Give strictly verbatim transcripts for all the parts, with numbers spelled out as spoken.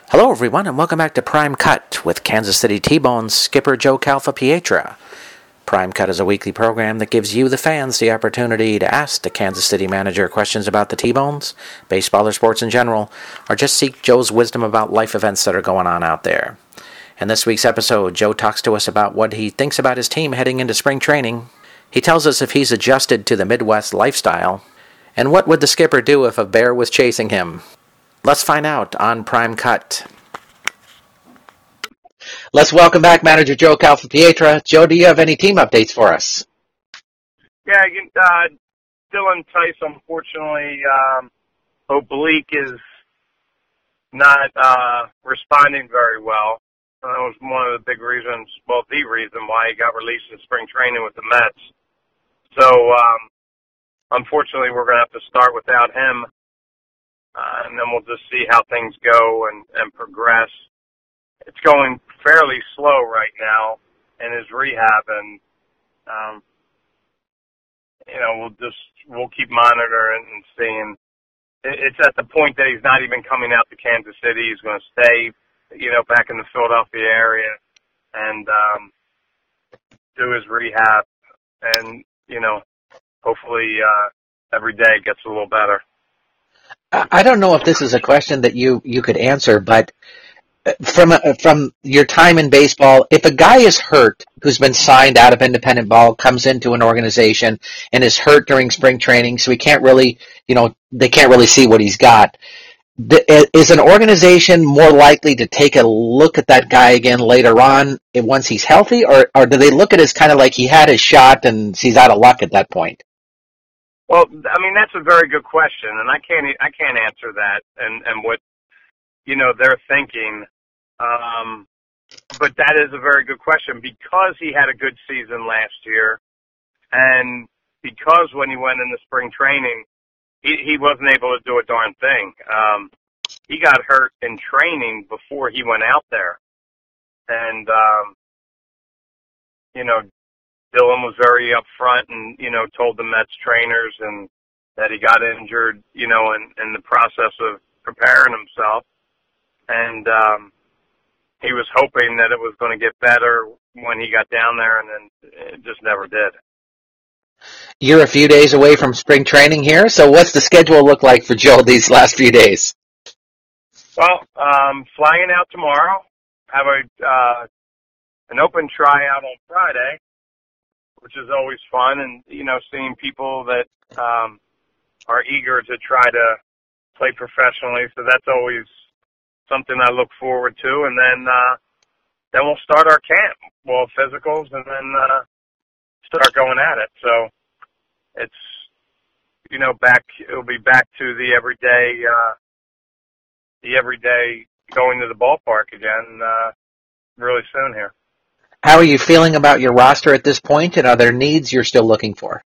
Hello, everyone, and welcome back to Prime Cut with Kansas City T-Bones skipper Joe Calfapietra. Prime Cut is a weekly program that gives you, the fans, the opportunity to ask the Kansas City manager questions about the T-Bones, baseball or sports in general, or just seek Joe's wisdom about life events that are going on out there. In this week's episode, Joe talks to us about what he thinks about his team heading into spring training. He tells us if he's adjusted to the Midwest lifestyle, and what would the skipper do if a bear was chasing him. Let's find out on Prime Cut. Let's welcome back manager Joe Calfapietra. Joe, do you have any team updates for us? Yeah, uh, Dylan Tice, unfortunately, um, oblique is not uh, responding very well. That was one of the big reasons, well, the reason why he got released in spring training with the Mets. So, um, unfortunately, we're going to have to start without him. Uh, and then we'll just see how things go and, and progress. It's going fairly slow right now in his rehab, and um, you know we'll just we'll keep monitoring and seeing. It's at the point that he's not even coming out to Kansas City. He's going to stay, you know, back in the Philadelphia area and um, do his rehab, and you know, hopefully uh, every day it gets a little better. I don't know if this is a question that you, you could answer, but from a, from your time in baseball, if a guy is hurt who's been signed out of independent ball, comes into an organization and is hurt during spring training, so he can't really, you know, they can't really see what he's got, is an organization more likely to take a look at that guy again later on once he's healthy, or, or do they look at it as kind of like he had his shot and he's out of luck at that point? Well, I mean, that's a very good question, and I can't, I can't answer that and, and what, you know, they're thinking. Um, but that is a very good question because he had a good season last year, and because when he went into spring training, he, he wasn't able to do a darn thing. Um, he got hurt in training before he went out there, and um, you know, Dylan was very upfront and, you know, told the Mets trainers and that he got injured, you know, in, in the process of preparing himself. And um, he was hoping that it was going to get better when he got down there, and then it just never did. You're a few days away from spring training here, so what's the schedule look like for Joe these last few days? Well, um, flying out tomorrow, have a uh, an open tryout on Friday, which is always fun, and, you know, seeing people that um, are eager to try to play professionally. So that's always something I look forward to. And then uh, then we'll start our camp. We'll have physicals and then uh, start going at it. So it's, you know, back. It'll be back to the everyday, uh, the everyday going to the ballpark again uh, really soon here. How are you feeling about your roster at this point, and are there needs you're still looking for?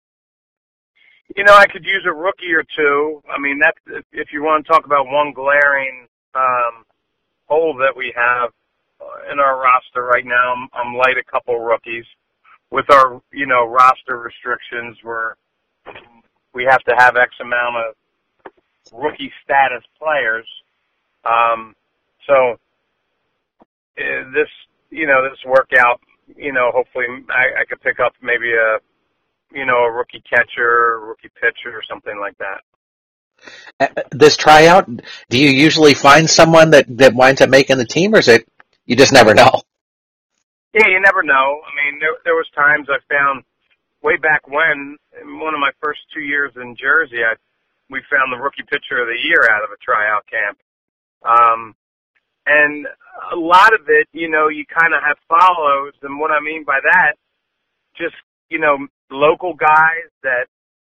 You know, I could use a rookie or two. I mean, that's, if you want to talk about one glaring um, hole that we have in our roster right now, I'm, I'm light a couple rookies. With our, you know, roster restrictions, where we have to have X amount of rookie status players. Um, so uh, this. You know, this workout, you know, hopefully I, I could pick up maybe a, you know, a rookie catcher, a rookie pitcher, or something like that. Uh, this tryout, do you usually find someone that, that winds up making the team, or is it you just never know? Yeah, you never know. I mean, there, there was times I found way back when, in one of my first two years in Jersey, I, we found the rookie pitcher of the year out of a tryout camp. Um, And a lot of it, you know, you kind of have follows. And what I mean by that, just, you know, local guys that,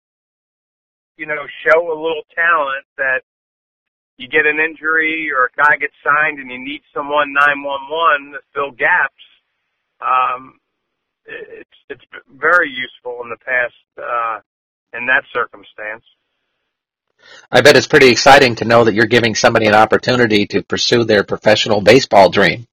you know, show a little talent that you get an injury or a guy gets signed and you need someone nine one one to fill gaps. Um, it's, it's very useful in the past, uh, in that circumstance. I bet it's pretty exciting to know that you're giving somebody an opportunity to pursue their professional baseball dream.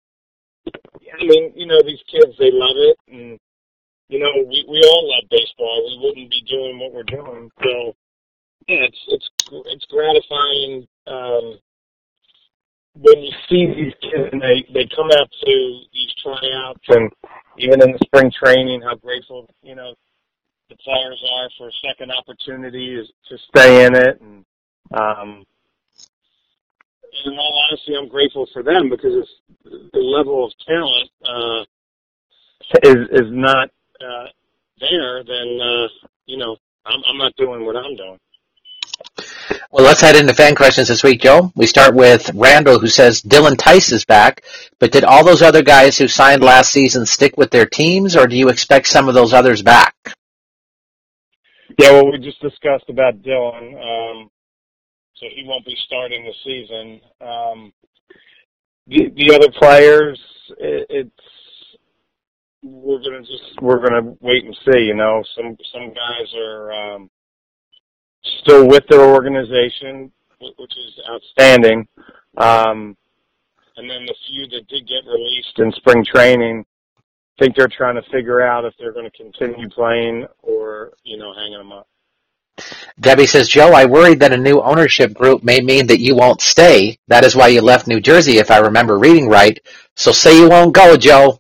I mean, you know, these kids, they love it, and, you know, we, we all love baseball. We wouldn't be doing what we're doing. So, yeah, it's it's it's gratifying um, when you see these kids and they, they come out to these tryouts and even in the spring training, how grateful, you know, the players are for second opportunities to stay in it. And, um, in all honesty, I'm grateful for them because it's, the level of talent, uh, is, is not, uh, there, then, uh, you know, I'm, I'm not doing what I'm doing. Well, let's head into fan questions this week, Joe. We start with Randall, who says Dylan Tice is back, but did all those other guys who signed last season stick with their teams, or do you expect some of those others back? Yeah, well, we just discussed about Dylan, um, so he won't be starting the season. Um, the, the other players, it, it's we're gonna just we're gonna wait and see. You know, some some guys are. Um, still with their organization, which is outstanding. Um, and then the few that did get released in spring training, I think they're trying to figure out if they're going to continue playing or, you know, hanging them up. Debbie says, Joe, I worried that a new ownership group may mean that you won't stay. That is why you left New Jersey, if I remember reading right. So say you won't go, Joe.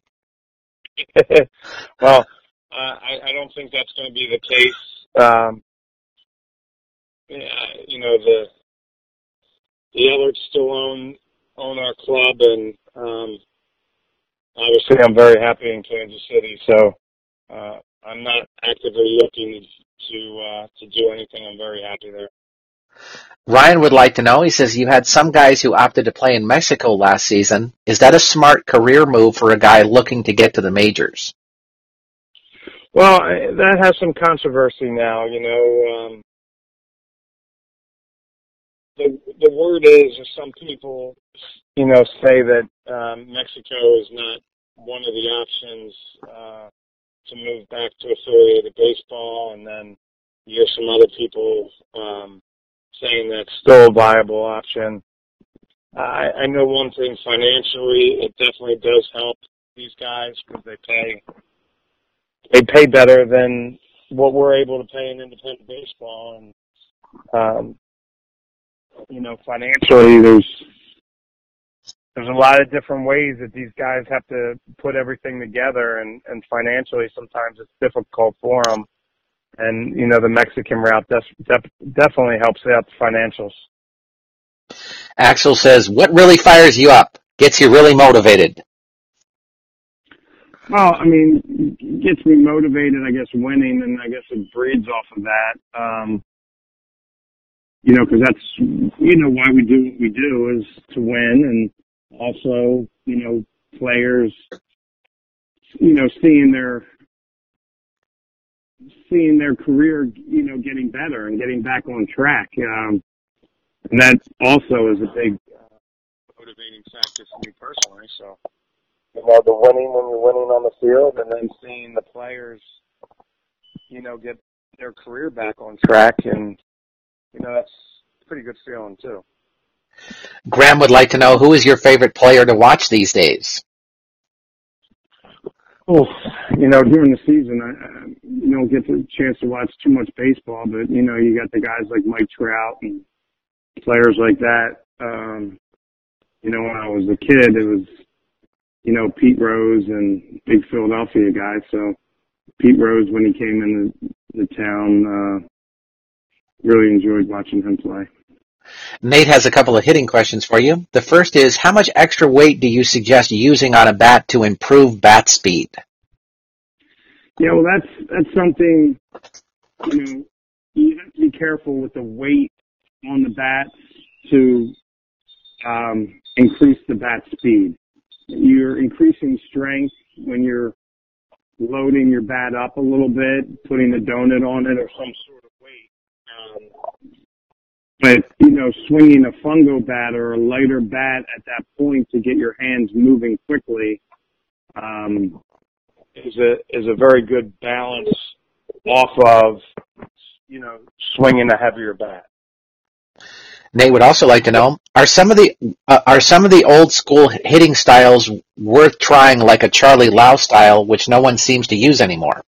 Well, uh, I, I don't think that's going to be the case. Um, Yeah, you know, the the Ellards still own own our club, and um, obviously I'm very happy in Kansas City. So uh, I'm not actively looking to uh, to do anything. I'm very happy there. Ryan would like to know, he says, you had some guys who opted to play in Mexico last season. Is that a smart career move for a guy looking to get to the majors? Well, that has some controversy now, you know. Um, the the word is, or some people, you know, say that um, Mexico is not one of the options uh, to move back to affiliated baseball, and then you hear some other people um, saying that's still a viable option. I, I know one thing financially, it definitely does help these guys because they pay they pay better than what we're able to pay in independent baseball, and um, you know, financially, there's there's a lot of different ways that these guys have to put everything together, and, and financially, sometimes it's difficult for them. And you know, the Mexican route def- def- definitely helps out the financials. Axel says, what really fires you up? Gets you really motivated? Well, I mean, gets me motivated, I guess, winning, and I guess it breeds off of that. Um, you know, because that's, you know, why we do what we do is to win, and also, you know, players, you know, seeing their, seeing their career, you know, getting better and getting back on track. Um, and that also is a big uh, motivating factor for me personally. So, you know, the winning when you're winning on the field, and then seeing the players, you know, get their career back on track, and, you know, that's a pretty good feeling too. Graham would like to know, who is your favorite player to watch these days? Oh, you know, during the season, I, I you don't get the chance to watch too much baseball, but, you know, you got the guys like Mike Trout and players like that. Um, you know, when I was a kid, it was, you know, Pete Rose and big Philadelphia guy. So Pete Rose, when he came into the town, uh, really enjoyed watching him play. Nate has a couple of hitting questions for you. The first is, how much extra weight do you suggest using on a bat to improve bat speed? Yeah, well, that's that's something, you know, you have to be careful with the weight on the bat to um, increase the bat speed. You're increasing strength when you're loading your bat up a little bit, putting a donut on it or some sort of weight. Um, but, you know, swinging a fungo bat or a lighter bat at that point to get your hands moving quickly um, is a is a very good balance off of, you know, swinging a heavier bat. Nate would also like to know, are some of the uh, are some of the old school hitting styles worth trying, like a Charlie Lau style, which no one seems to use anymore?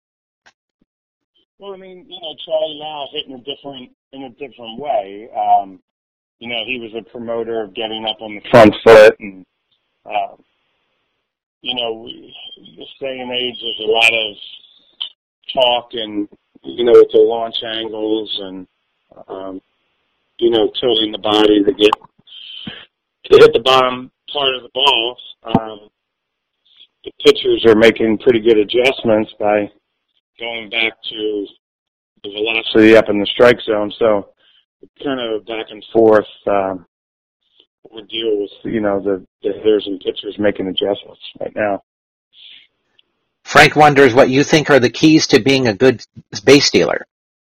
Well, I mean, you know, Charlie Lau hit in a different in a different way. Um, you know, he was a promoter of getting up on the front foot, and uh, you know, we, this day and age, there's a lot of talk, and you know, with the launch angles, and um, you know, tilting the body to get to hit the bottom part of the ball. Um, the pitchers are making pretty good adjustments by going back to the velocity up in the strike zone. So it's kind of a back and forth um, ordeal with, you know, the, the hitters and pitchers making adjustments right now. Frank wonders what you think are the keys to being a good base stealer.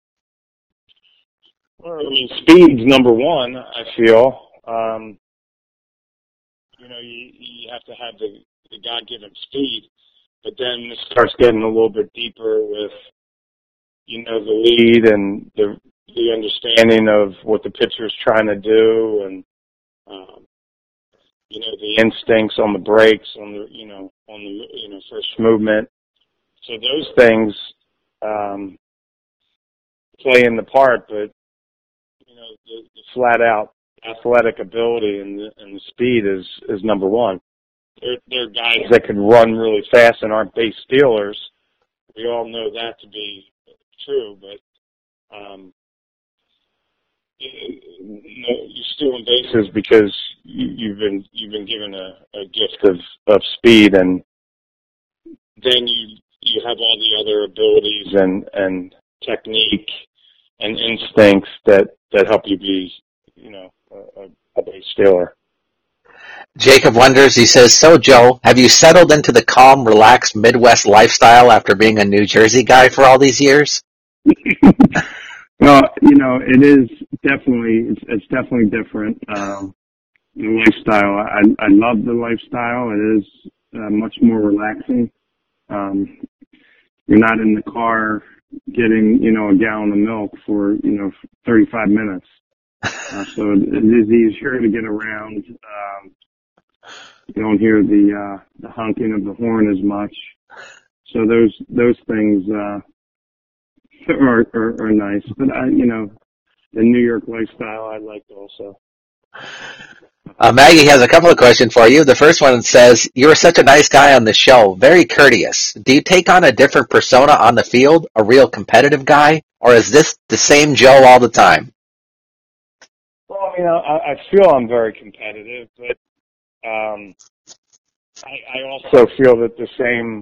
Well, I mean, speed's number one, I feel. Um, you know, you, you have to have the, the God-given speed, but then it starts getting a little bit deeper with, you know, the lead and the the understanding of what the pitcher's trying to do, and um, you know, the instincts on the brakes, on the you know on the you know first movement. So those things um, play in the part, but you know, the, the flat out athletic ability and the, and the speed is is number one. They're, they're guys that can run really fast and aren't base stealers. We all know that to be true, but um, you know, you're stealing bases because you, you've been you've been given a, a gift of, of speed, and then you you have all the other abilities and, and technique and instincts that, that help you be, you know, a, a base stealer. Jacob wonders, he says, so Joe, have you settled into the calm, relaxed Midwest lifestyle after being a New Jersey guy for all these years? Well, you know, it is definitely, it's, it's definitely different. Um, the lifestyle, I, I love the lifestyle. It is uh, much more relaxing. Um, you're not in the car getting, you know, a gallon of milk for, you know, thirty-five minutes. Uh, so it, it is easier to get around. Um, you don't hear the, uh, the honking of the horn as much. So those, those things, uh, are, are, are nice. But I, you know, the New York lifestyle I liked also. Uh, Maggie has a couple of questions for you. The first one says, you're such a nice guy on the show, very courteous. Do you take on a different persona on the field, a real competitive guy, or is this the same Joe all the time? Well, you know, I, I feel I'm very competitive, but um, I, I also feel that the same,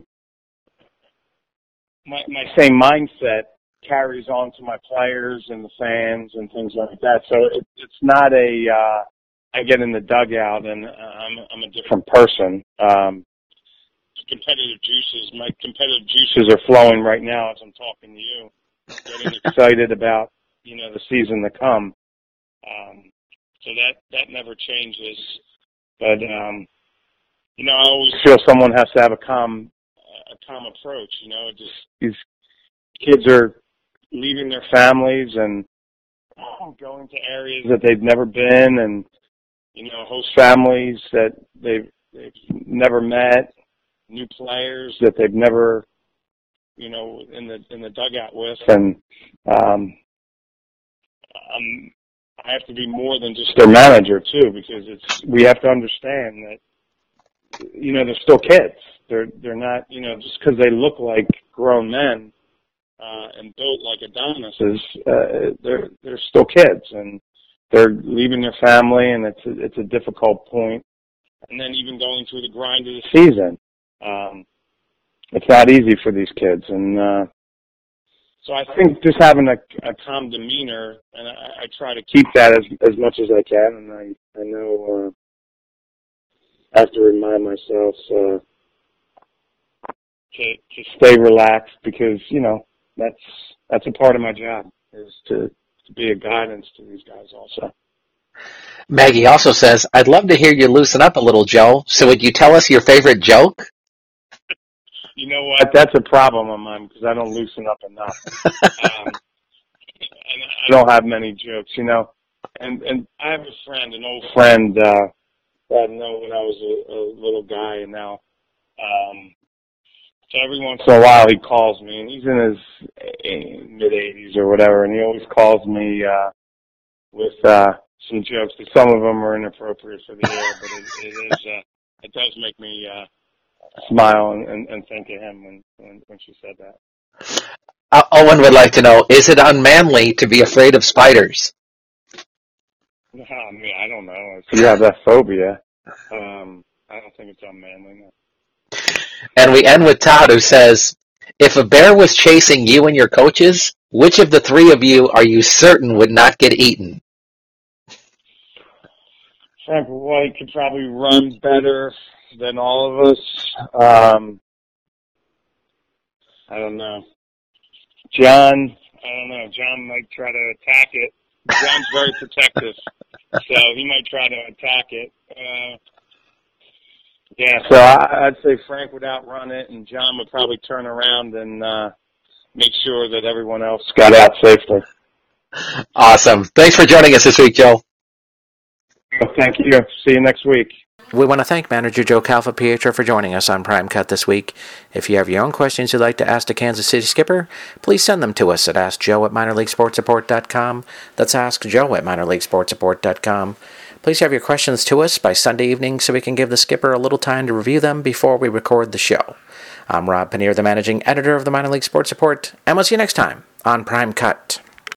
my, my same mindset carries on to my players and the fans and things like that. So it, it's not a, uh, I get in the dugout and I'm, I'm a different person. Um, competitive juices, my competitive juices are flowing right now as I'm talking to you, getting excited about, you know, the season to come. Um, so that, that never changes. But, um, you know, I always feel someone has to have a calm, a calm approach, you know, just these kids are leaving their families and going to areas that they've never been, and, you know, host families that they've, they've never met, new players that they've never, you know, in the, in the dugout with. And, um, um, I have to be more than just their manager too, because it's, we have to understand that, you know, they're still kids. They're, they're not, you know, just because they look like grown men, uh, and built like Adonises, uh, they're, they're still kids, and they're leaving their family, and it's a, it's a difficult point. And then even going through the grind of the season, um, it's not easy for these kids. And, uh, so I think just having a, a calm demeanor, and I, I try to keep that as, as much as I can, and I, I know, uh, I have to remind myself, uh, to, to stay relaxed, because, you know, that's, that's a part of my job, is to, to be a guidance to these guys also. Maggie also says, I'd love to hear you loosen up a little, Joe. So would you tell us your favorite joke? You know what? That's a problem of mine, because I don't loosen up enough. um, and I don't have many jokes, you know. And and I have a friend, an old friend, uh, that I've known when I was a, a little guy, and now, um, so every once in a while he calls me, and he's in his mid eighties or whatever, and he always calls me uh, with uh, some jokes. But some of them are inappropriate for the air, but it, it is uh, it does make me uh, smile and, and, and think of him when, when when she said that. Uh, Owen would like to know: is it unmanly to be afraid of spiders? No, I mean I don't know. If you have that phobia, um, I don't think it's unmanly. No. And we end with Todd, who says, if a bear was chasing you and your coaches, which of the three of you are you certain would not get eaten? Frank White could probably run better than all of us. Um, I don't know. John, I don't know. John might try to attack it. John's very protective, so he might try to attack it. Uh, Yeah, so I, I'd say Frank would outrun it, and John would probably turn around and uh, make sure that everyone else got out safely. Awesome. Thanks for joining us this week, Joe. Well, thank you. See you next week. We want to thank manager Joe Calfa-Pietra for joining us on Prime Cut this week. If you have your own questions you'd like to ask the Kansas City skipper, please send them to us at ask joe at minor league sports report dot com. That's ask joe at minor league sports report dot com. Please have your questions to us by Sunday evening so we can give the skipper a little time to review them before we record the show. I'm Rob Paneer, the managing editor of the Minor League Sports Report, and we'll see you next time on Prime Cut.